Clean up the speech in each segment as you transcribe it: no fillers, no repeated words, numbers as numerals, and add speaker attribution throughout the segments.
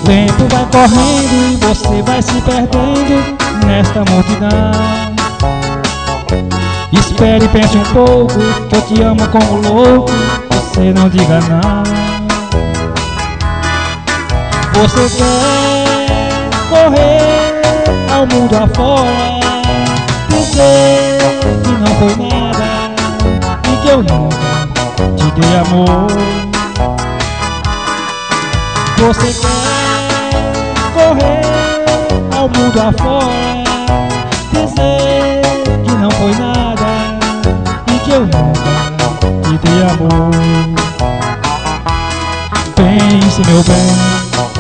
Speaker 1: O tempo vai correndo e você vai se perdendo nesta multidão. Espere e pense um pouco, que eu te amo como louco, você não diga não. Você quer correr ao mundo afora, dizer que não foi nada e que eu nunca te dei amor. Você quer correr ao mundo afora, dizer que não foi nada e que eu nunca te dei amor. Pense, meu bem,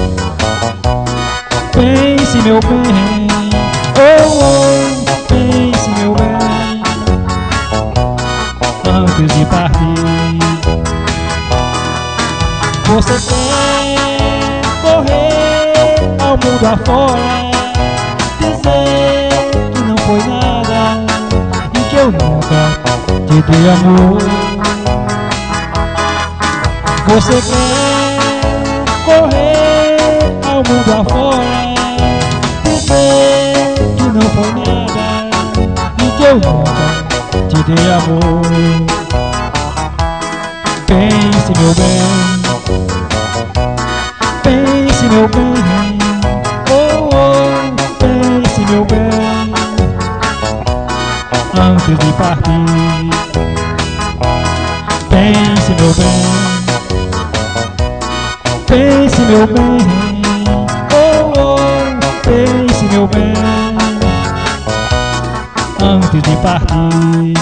Speaker 1: pense, meu bem, oh, oh, pense, meu bem, antes de partir. Você quer correr ao mundo afora, dizer que não foi nada e que eu nunca te dei amor. Você quer correr ao mundo afora, dizer que não foi nada e que eu nunca te dei amor. Pense, meu bem, pense, meu bem, oh, oh, pense, meu bem, antes de partir. Pense, meu bem, pense, meu bem, oh, oh, pense, meu bem, antes de partir.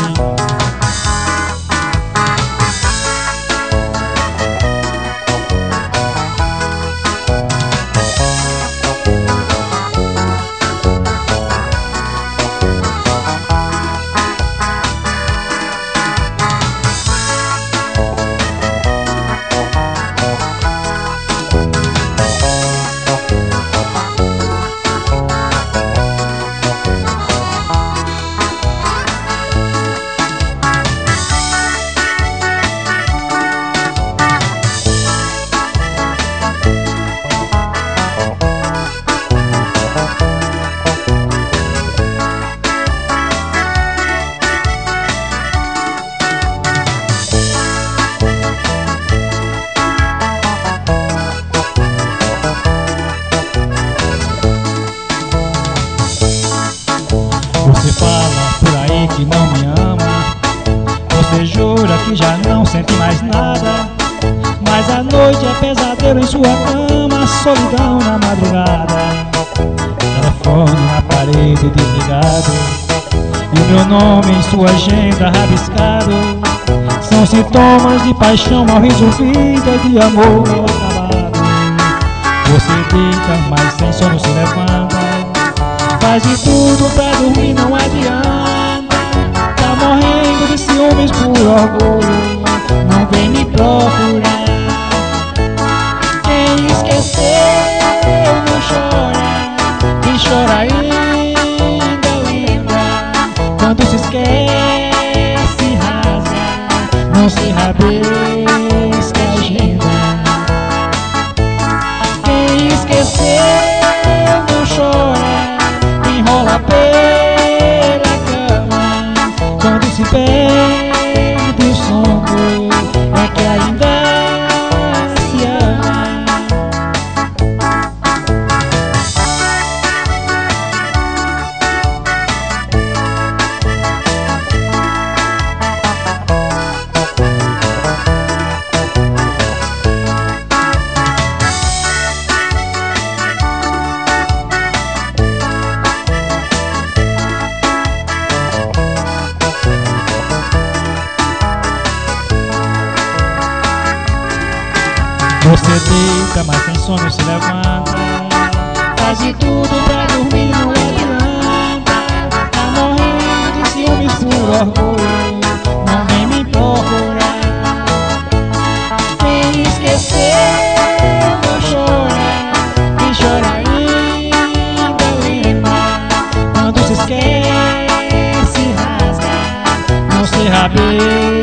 Speaker 1: Você fala por aí que não me ama, você jura que já não sente mais nada, mas a noite é pesadelo em sua cama, solidão na madrugada, telefone na parede desligado e o meu nome em sua agenda rabiscado. São sintomas de paixão mal resolvida, de amor mal acabado. Você deita, mas sem sono se levanta, faz de tudo pra dormir, não adianta. Tá morrendo de ciúmes por orgulho, não vem me procurar. Quem esqueceu não chora, quem chora ainda lembra. Quando se esquece rasga, não se rabisca a agenda. Quem esqueceu não chora, enrola pela cama. Quando se perde o sono, é que ainda se ama. Você deita, mas sem sono se levanta, faz de tudo pra dormir, não adianta. Tá morrendo de ciúmes por orgulho, não vem me procurar. Quem esqueceu não chora, quem chora ainda lembra. Quando se esquece rasga, não se rabeja.